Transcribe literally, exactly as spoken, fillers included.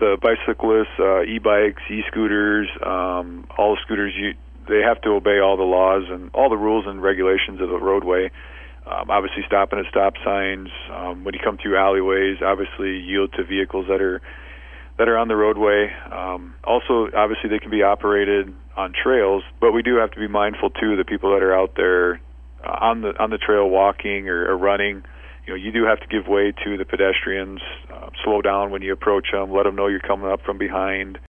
the bicyclists, uh, e-bikes, e-scooters, um, all the scooters, you, they have to obey all the laws and all the rules and regulations of the roadway. Um, obviously, stopping at stop signs. Um, when you come through alleyways, obviously yield to vehicles that are that are on the roadway. Um, also, obviously, they can be operated on trails, but we do have to be mindful too. The people that are out there uh, on the on the trail walking or, or running. You know, you do have to give way to the pedestrians. Uh, slow down when you approach them. Let them know you're coming up from behind.